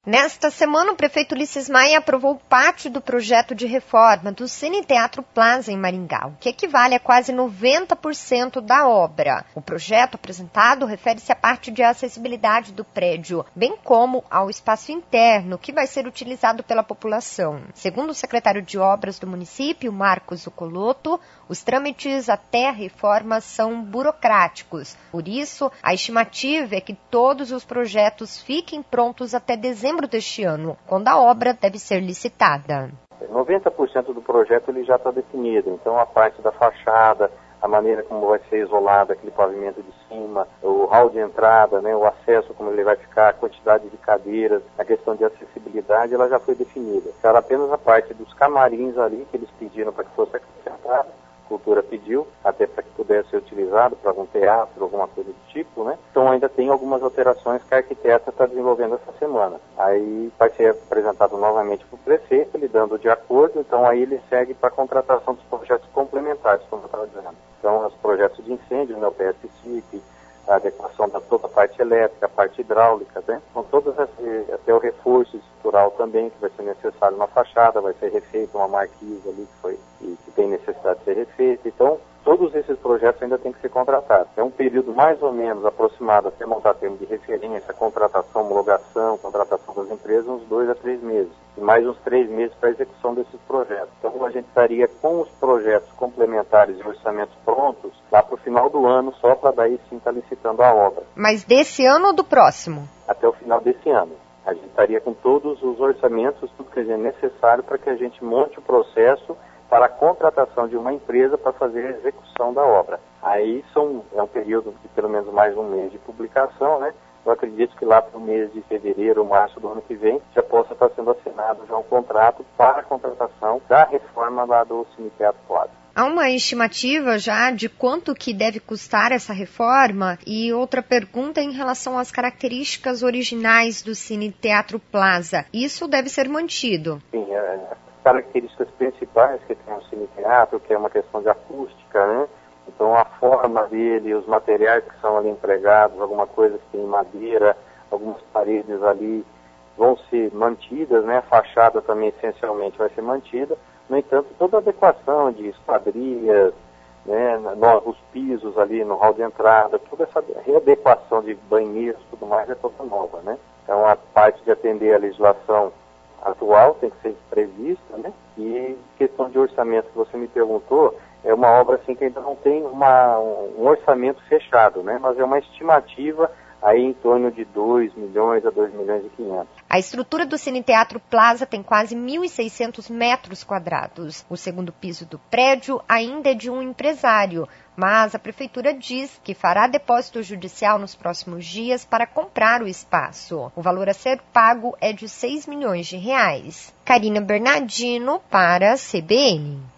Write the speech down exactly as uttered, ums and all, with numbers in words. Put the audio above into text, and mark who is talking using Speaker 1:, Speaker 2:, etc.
Speaker 1: Nesta semana, o prefeito Ulisses Maia aprovou parte do projeto de reforma do Cine Teatro Plaza em Maringá, o que equivale a quase noventa por cento da obra. O projeto apresentado refere-se à parte de acessibilidade do prédio, bem como ao espaço interno, que vai ser utilizado pela população. Segundo o secretário de Obras do município, Marcos Ocoloto, os trâmites até a reforma são burocráticos. Por isso, a estimativa é que todos os projetos fiquem prontos até dezembro deste ano, quando a obra deve ser licitada.
Speaker 2: noventa por cento do projeto ele já está definido, então a parte da fachada, a maneira como vai ser isolado aquele pavimento de cima, o hall de entrada, né, o acesso, como ele vai ficar, a quantidade de cadeiras, a questão de acessibilidade, ela já foi definida. Era apenas a parte dos camarins ali, que eles pediram para que fosse acrescentada, a cultura pediu, até para que pudesse ser utilizado para algum teatro, alguma coisa do tipo, né? Então ainda tem algumas alterações que a arquiteta está desenvolvendo essa semana. Aí vai ser apresentado novamente para o prefeito, ele dando de acordo, então aí ele segue para a contratação dos projetos complementares, como eu estava dizendo. Então, os projetos de incêndio, né, o P S C I P, a adequação da toda a parte elétrica, a parte hidráulica, né? Então, todas as, até o reforço estrutural também, que vai ser necessário na fachada, vai ser refeita uma marquise ali que, foi, que, que tem necessidade de ser refeita. Então, todos esses projetos ainda têm que ser contratados. É um período mais ou menos aproximado até montar termo de referência, contratação, homologação, contratação das empresas, uns dois a três meses. E mais uns três meses para a execução desses projetos. Então a gente estaria com os projetos complementares e orçamentos prontos lá para o final do ano, só para daí sim estar licitando a obra.
Speaker 1: Mas desse ano ou do próximo?
Speaker 2: Até o final desse ano. A gente estaria com todos os orçamentos, tudo que é necessário para que a gente monte o processo para a contratação de uma empresa para fazer a execução da obra. Aí são, é um período de pelo menos mais um mês de publicação, né? Eu acredito que lá para o mês de fevereiro ou março do ano que vem já possa estar sendo assinado já um contrato para a contratação da reforma lá do Cine Teatro Plaza.
Speaker 1: Há uma estimativa já de quanto que deve custar essa reforma? E outra pergunta em relação às características originais do Cine Teatro Plaza. Isso deve ser mantido?
Speaker 2: Sim, é, as características principais que tem o Cine Teatro, que é uma questão de acústica, né? Então a forma dele, os materiais que são ali empregados, alguma coisa que tem madeira, algumas paredes ali vão ser mantidas, né? A fachada também essencialmente vai ser mantida. No entanto, toda a adequação de esquadrias, né? No, os pisos ali no hall de entrada, toda essa readequação de banheiros e tudo mais é toda nova, né? Então a parte de atender a legislação atual tem que ser prevista, né? E questão de orçamento que você me perguntou, é uma obra assim que ainda não tem uma, um orçamento fechado, né? Mas é uma estimativa aí em torno de dois milhões a dois milhões e quinhentos.
Speaker 1: A estrutura do Cine Teatro Plaza tem quase mil e seiscentos metros quadrados. O segundo piso do prédio ainda é de um empresário, mas a prefeitura diz que fará depósito judicial nos próximos dias para comprar o espaço. O valor a ser pago é de seis milhões de reais. Karina Bernardino para a C B N.